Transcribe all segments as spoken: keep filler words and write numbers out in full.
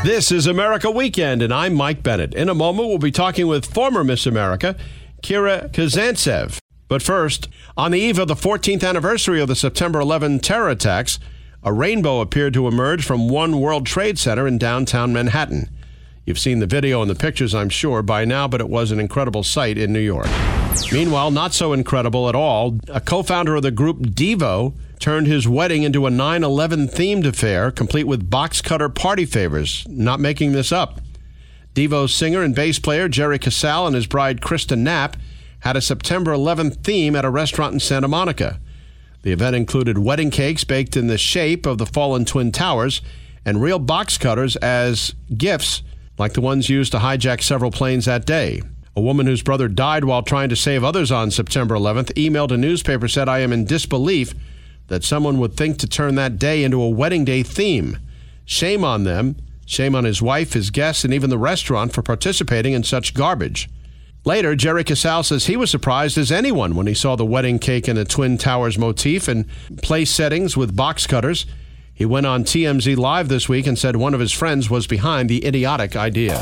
This is America Weekend, and I'm Mike Bennett. In a moment, we'll be talking with former Miss America, Kira Kazantsev. But first, on the eve of the fourteenth anniversary of the September eleventh terror attacks, a rainbow appeared to emerge from One World Trade Center in downtown Manhattan. You've seen the video and the pictures, I'm sure, by now, but it was an incredible sight in New York. Meanwhile, not so incredible at all, a co-founder of the group Devo turned his wedding into a nine eleven themed affair, complete with box cutter party favors. Not making this up. Devo's singer and bass player Jerry Casale and his bride Krista Knapp had a September eleventh theme at a restaurant in Santa Monica. The event included wedding cakes baked in the shape of the fallen Twin Towers and real box cutters as gifts, like the ones used to hijack several planes that day. A woman whose brother died while trying to save others on September eleventh emailed a newspaper, said, "I am in disbelief that someone would think to turn that day into a wedding day theme. Shame on them. Shame on his wife, his guests, and even the restaurant for participating in such garbage." Later, Jerry Casale says he was surprised as anyone when he saw the wedding cake in the Twin Towers motif and place settings with box cutters. He went on T M Z Live this week and said one of his friends was behind the idiotic idea.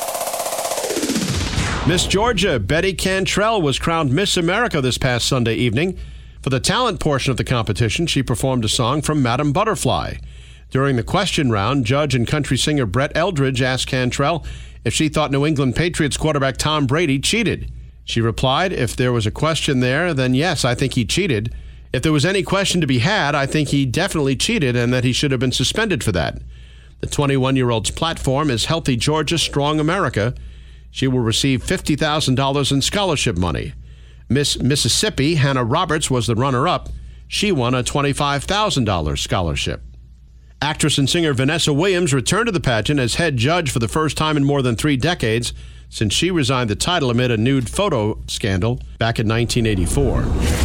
Miss Georgia Betty Cantrell was crowned Miss America this past Sunday evening. For the talent portion of the competition, she performed a song from Madam Butterfly. During the question round, judge and country singer Brett Eldridge asked Cantrell if she thought New England Patriots quarterback Tom Brady cheated. She replied, "If there was a question there, then yes, I think he cheated. If there was any question to be had, I think he definitely cheated and that he should have been suspended for that." The twenty-one-year-old's platform is Healthy Georgia, Strong America. She will receive fifty thousand dollars in scholarship money. Miss Mississippi, Hannah Roberts, was the runner-up. She won a twenty-five thousand dollars scholarship. Actress and singer Vanessa Williams returned to the pageant as head judge for the first time in more than three decades since she resigned the title amid a nude photo scandal back in nineteen eighty-four.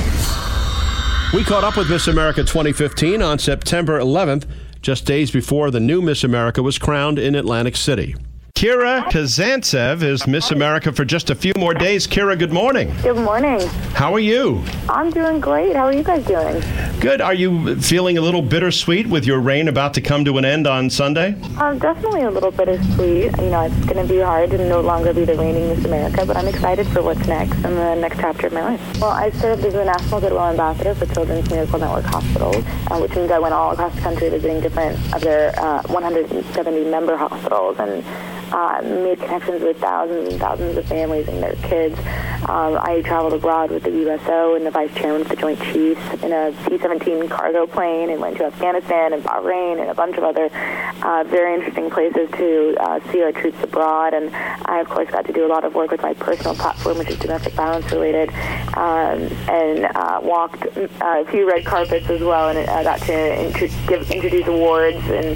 We caught up with Miss America twenty fifteen on September eleventh, just days before the new Miss America was crowned in Atlantic City. Kira Kazantsev is Miss America for just a few more days. Kira, good morning. Good morning. How are you? I'm doing great. How are you guys doing? Good. Are you feeling a little bittersweet with your reign about to come to an end on Sunday? Um, definitely a little bittersweet. You know, it's going to be hard to no longer be the reigning Miss America, but I'm excited for what's next in the next chapter of my life. Well, I served as the National Goodwill Ambassador for Children's Miracle Network Hospitals, uh, which means I went all across the country visiting different of their uh, one hundred seventy member hospitals and Uh, made connections with thousands and thousands of families and their kids. Um, I traveled abroad with the U S O and the Vice Chairman of the Joint Chiefs in a C seventeen cargo plane and went to Afghanistan and Bahrain and a bunch of other uh, very interesting places to uh, see our troops abroad. And I, of course, got to do a lot of work with my personal platform, which is domestic violence related, um, and uh, walked uh, a few red carpets as well, and I got to int- give, introduce awards and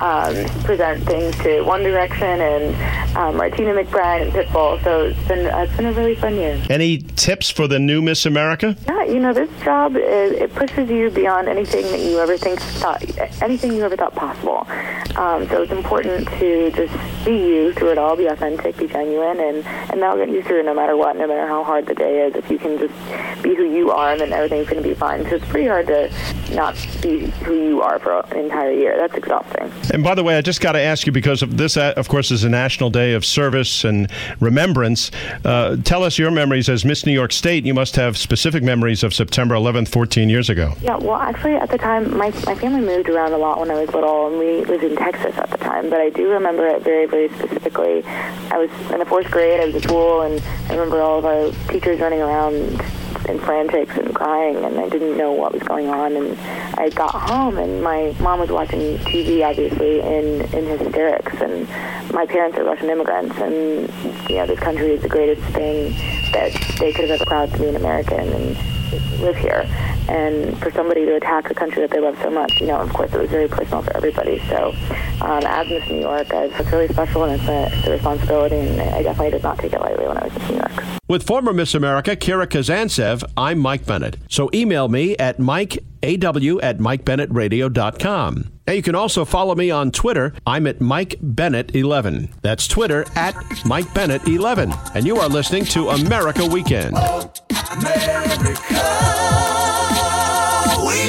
um, present things to One Direction and Um, Martina McBride and Pitbull, so it's been uh, it's been a really fun year. Any tips for the new Miss America? Yeah, you know, this job is, it pushes you beyond anything that you ever think thought anything you ever thought possible. Um, so it's important to just be you through it all, be authentic, be genuine, and and that'll get you through no matter what, no matter how hard the day is. If you can just be who you are, then everything's going to be fine. So it's pretty hard to not be who you are for an entire year. That's exhausting. And by the way, I just got to ask you, because of this, uh, of course, is a National Day of Service and Remembrance. Uh, tell us your memories as Miss New York State. You must have specific memories of September eleventh, fourteen years ago. Yeah, well, actually, at the time, my my family moved around a lot when I was little, and we lived in Texas at the time. But I do remember it very, very specifically. I was in the fourth grade. I was at school, and I remember all of our teachers running around and frantics and crying, and I didn't know what was going on. And I got home, and my mom was watching T V, obviously, in, in hysterics. And my parents are Russian immigrants, and, you know, this country is the greatest thing that they could have ever proud to be an American and live here. And for somebody to attack a country that they love so much, you know, of course, it was very personal for everybody. So um, as Miss New York, it's really special, and it's a, it's a responsibility, and I definitely did not take it lightly when I was Miss New York. With former Miss America, Kira Kazantsev, I'm Mike Bennett. So email me at mikeaw at mike bennett radio dot com. And you can also follow me on Twitter. I'm at Mike Bennett eleven. That's Twitter at Mike Bennett eleven. And you are listening to America Weekend. America Weekend.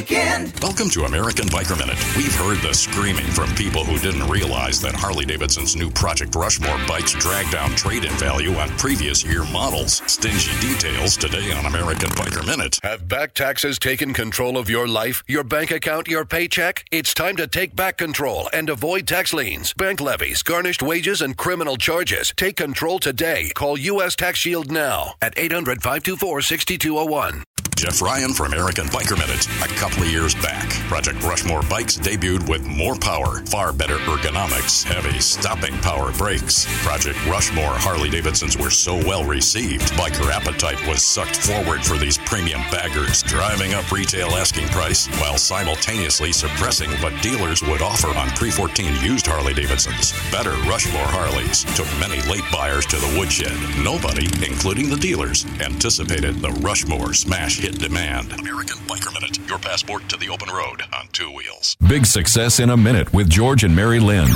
weekend. Welcome to American Biker Minute. We've heard the screaming from people who didn't realize that Harley-Davidson's new Project Rushmore bikes drag down trade-in value on previous year models. Stingy details today on American Biker Minute. Have back taxes taken control of your life, your bank account, your paycheck? It's time to take back control and avoid tax liens, bank levies, garnished wages, and criminal charges. Take control today. Call U S Tax Shield now at eight hundred, five two four, six two zero one. Jeff Ryan for American Biker Minute. A couple of years back, Project Rushmore bikes debuted with more power, far better ergonomics, heavy stopping power brakes. Project Rushmore Harley-Davidsons were so well received, biker appetite was sucked forward for these premium baggers, driving up retail asking price while simultaneously suppressing what dealers would offer on pre fourteen used Harley-Davidsons. Better Rushmore Harleys took many late buyers to the woodshed. Nobody, including the dealers, anticipated the Rushmore smash hit demand. American Biker Minute, your passport to the open road on two wheels. Big Success in a Minute with George and Mary Lynn.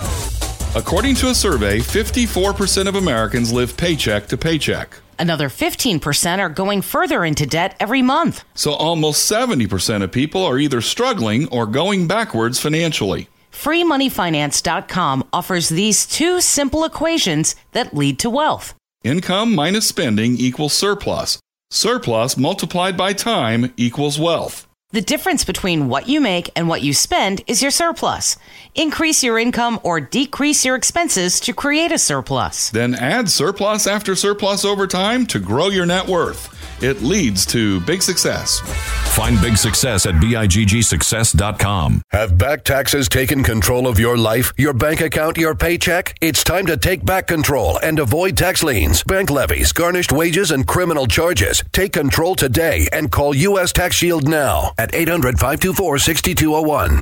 According to a survey, fifty-four percent of Americans live paycheck to paycheck. Another fifteen percent are going further into debt every month. So almost seventy percent of people are either struggling or going backwards financially. free money finance dot com offers these two simple equations that lead to wealth. Income minus spending equals surplus. Surplus multiplied by time equals wealth. The difference between what you make and what you spend is your surplus. Increase your income or decrease your expenses to create a surplus. Then add surplus after surplus over time to grow your net worth. It leads to big success. Find Big Success at big success dot com. Have back taxes taken control of your life, your bank account, your paycheck? It's time to take back control and avoid tax liens, bank levies, garnished wages, and criminal charges. Take control today and call U S Tax Shield now at eight hundred, five two four, six two zero one.